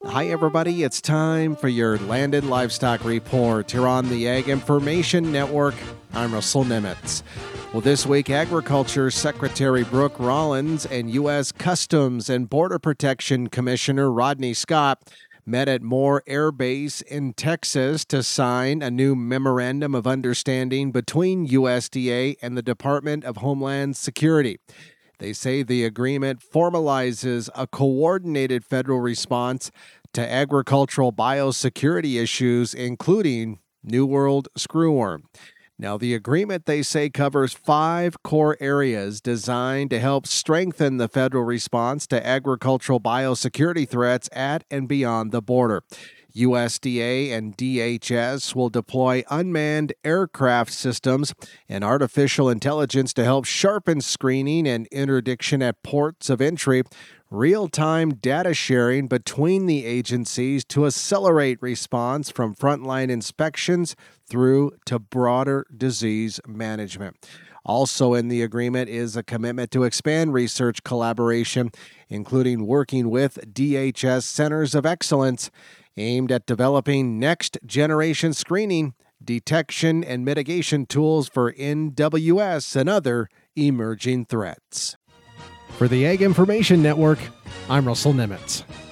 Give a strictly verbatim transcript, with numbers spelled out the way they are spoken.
Hi, everybody. It's time for your Landed Livestock Report here on the Ag Information Network. I'm Russell Nemitz. Well, this week, Agriculture Secretary Brooke Rollins and U S Customs and Border Protection Commissioner Rodney Scott met at Moore Air Base in Texas to sign a new memorandum of understanding between U S D A and the Department of Homeland Security. They say the agreement formalizes a coordinated federal response to agricultural biosecurity issues, including New World screwworm. Now, the agreement, they say, covers five core areas designed to help strengthen the federal response to agricultural biosecurity threats at and beyond the border. U S D A and D H S will deploy unmanned aircraft systems and artificial intelligence to help sharpen screening and interdiction at ports of entry, real-time data sharing between the agencies to accelerate response from frontline inspections through to broader disease management. Also in the agreement is a commitment to expand research collaboration, including working with D H S Centers of Excellence aimed at developing next-generation screening, detection, and mitigation tools for N W S and other emerging threats. For the Ag Information Network, I'm Russell Nemitz.